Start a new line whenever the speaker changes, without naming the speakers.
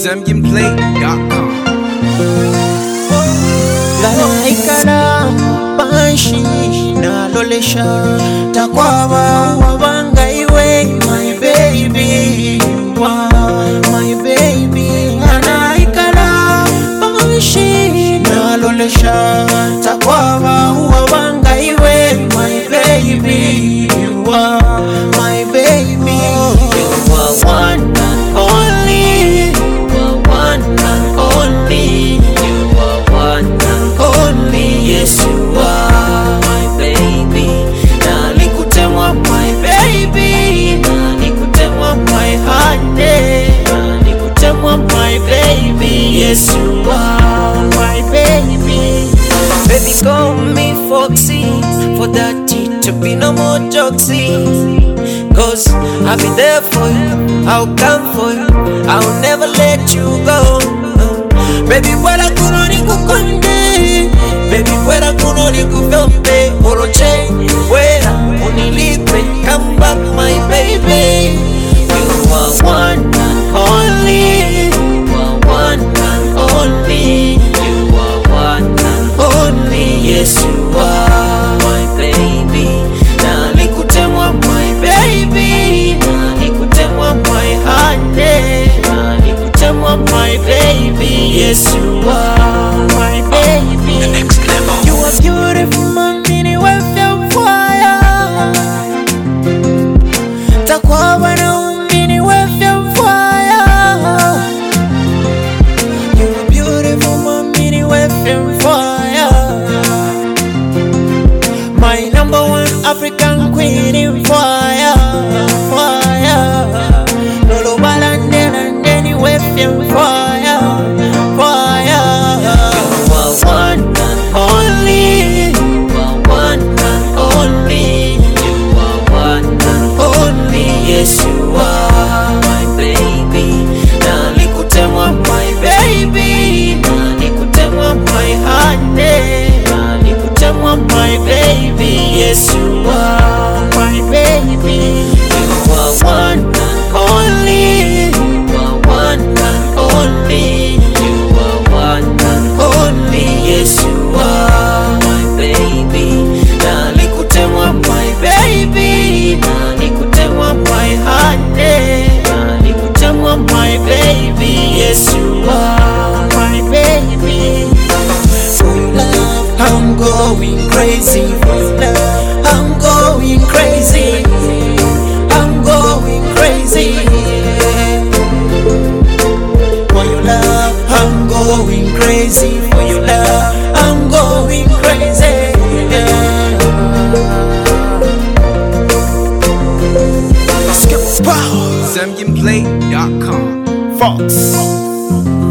ZambianPlay.com.
Ikala banshi na lolesha takwaba wabanga iwe my baby my baby ana ikala banshi na lolesha takwaba wabanga iwe my baby my baby you are one and only, you are one and only, you are one and only, yes you are my baby. Na nikutemwa my baby, na nikutemwa my honey, na nikutemwa my baby, yes you are my baby. Baby call me Foxy, for that to be no more jokesy. Cause I'll be there for you, I'll come for you, I'll never let you go. Baby, wala kuno ni kukonde, baby, wala kuno ni kufembe. Oroche, wala unilipe, come back my baby. You are one and only, you are one and only, you are one and only, yes you are my baby. Na nikutemwa my baby, na nikutemwa my honey, na nikutemwa my baby, yes you are my baby.
The next level.
You are beautiful, mamini wewe fire. Takwaba na umini wewe fire. You are beautiful, mamini wewe fire. My number one African queen in fire, fire. Lolo balandela ndeni wewe fire, fire. You are one and only, you are one and only, you are one and only, yes you are my baby. Na nikutemwa my baby, na nikutemwa my honey, na nikutemwa my baby, yes you are my baby. You are one and only, you are one and only, you are one and only, yes you are my baby. Na nikutemwa my baby, na nikutemwa my honey, na nikutemwa my baby, yes you are my baby. For your love, I'm going crazy. For your love, I'm going crazy. I'm going crazy. For your love, I'm going crazy. For your love, I'm going crazy.
ZambianPlay.com.
Fox.